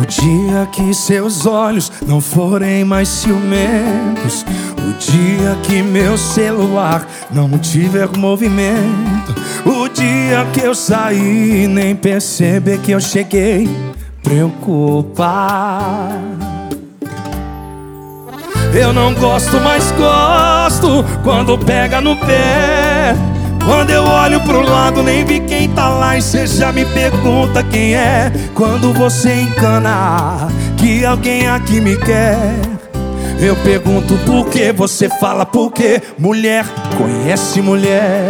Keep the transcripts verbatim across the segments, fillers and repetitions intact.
dia que seus olhos não forem mais ciumentos, o dia que meu celular não tiver movimento, o dia que eu sair e nem perceber que eu cheguei, preocupa. Eu não gosto, mas gosto quando pega no pé. Quando eu olho pro lado nem vi quem tá lá e cê já me pergunta quem é. Quando você encana que alguém aqui me quer, eu pergunto por quê, você fala por quê. Mulher conhece mulher.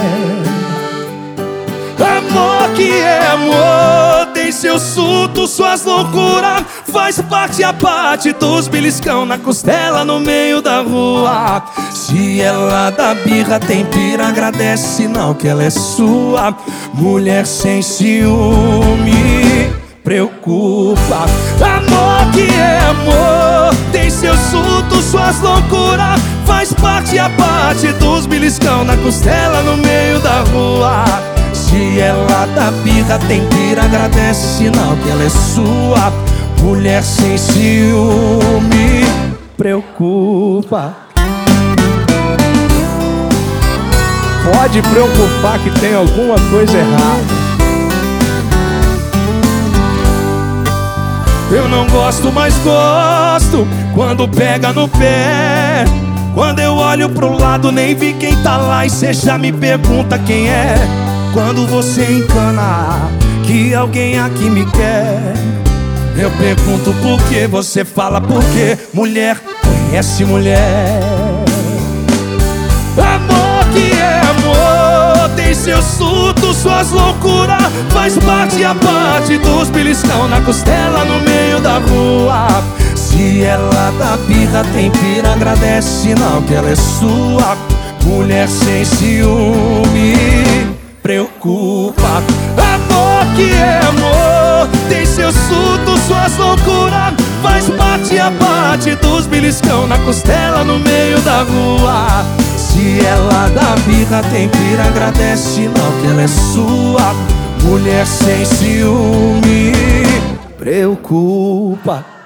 Amor que é amor, tem seus surtos, suas loucuras, faz parte a parte dos beliscão na costela no meio da rua. Se ela dá birra, tem pira, agradece sinal que ela é sua. Mulher sem ciúme, preocupa. Amor que é amor, tem seus surtos, suas loucuras, faz parte a parte dos beliscão na costela no meio da rua. Se ela dá birra, tem pira, agradece sinal que ela é sua. Mulher sem ciúme, preocupa. Pode preocupar que tem alguma coisa errada. Eu não gosto, mas gosto quando pega no pé. Quando eu olho pro lado nem vi quem tá lá e cê já me pergunta quem é. Quando você encana que alguém aqui me quer, eu pergunto por quê, você fala por quê. Mulher conhece mulher. Amor que é amor, tem seus surtos, suas loucuras, faz parte a parte dos beliscão na costela no meio da rua. Se ela dá birra, tem pira, agradece sinal que ela é sua. Mulher sem ciúme, preocupa. Amor que é amor, tem seus surtos, suas loucuras, faz parte a parte dos beliscão na costela no meio da rua. Se ela dá birra, tem pira, agradece sinal que ela é sua. Mulher sem ciúme, preocupa.